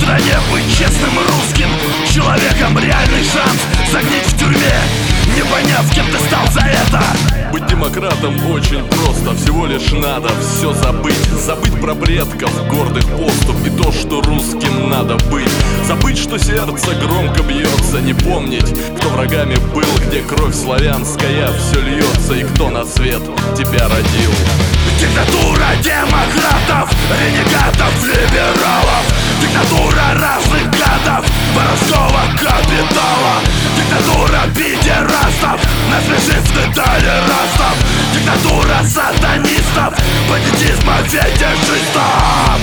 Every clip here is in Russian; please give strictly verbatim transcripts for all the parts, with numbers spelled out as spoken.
стране быть честным русским человеком реальный шанс загнить в тюрьме, не поняв, кем ты стал за это. Быть демократом очень просто, всего лишь надо все забыть. Забыть про предков, гордых поступ и то, что русским надо быть. Забыть, что сердце громко бьется, не помнить, кто врагами был, где кровь славянская все льется, и кто на свет тебя родил. Диктатура демократов, ренегатов, либералов. Диктатура разных гадов, воровского капитала. Диктатура пидерастов, насмешистых толерастов. Диктатура сатанистов, бандитизма фетишистов.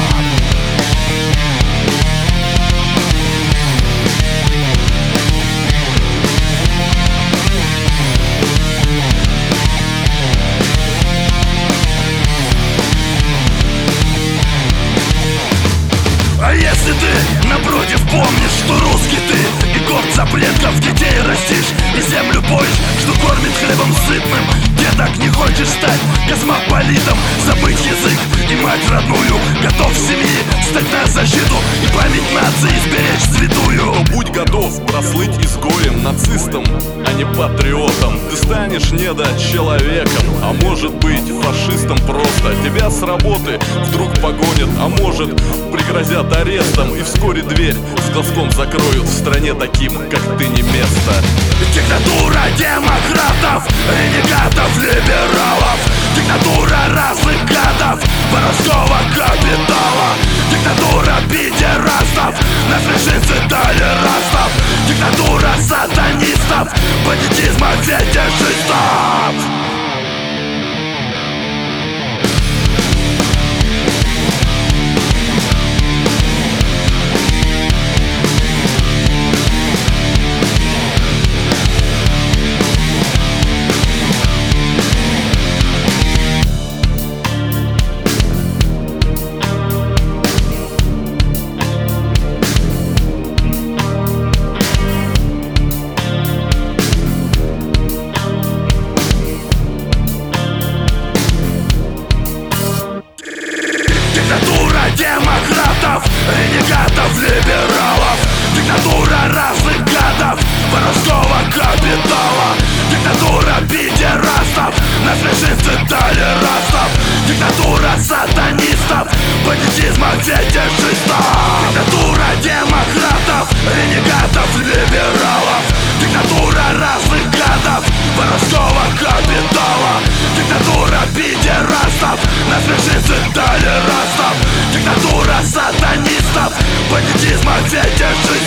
А если ты, напротив, помнишь, что русский ты, и горд за предков детей растишь, и землю поешь, что кормит хлебом сытным, деток не хочешь стать космополитом, забыть язык и мать родную, готов в семьи стать на защиту и память нации сберечь святую. Но будь готов прослыть изгоем, нацистом, а не патриотом. Ты станешь недочеловеком, а может быть фашистом просто. Тебя с работы вдруг погонят, а может пригрозят арестом, и вскоре дверь с глазком закроют. В стране таким, как ты, не место. Диктатура демократов, ренегатов, либералов. Диктатура разных гадов, воровского капитала. Диктатура пидерастов, насмешистых толерастов. Диктатура сатанистов, бандитизма фетишистов. Диктатура демократов, ренегатов, либералов. Диктатура разных гадов, воровского капитала. Диктатура пидерастов, насмешистых толерастов. Диктатура сатанистов, бандитизма фетишистов. Диктатура демократов, ренегатов, либералов. Диктатура разных гадов, воровского капитала. Диктатура пидерастов, насмешистых толерастов. Диктатура сатанистов, бандитизма фетишистов.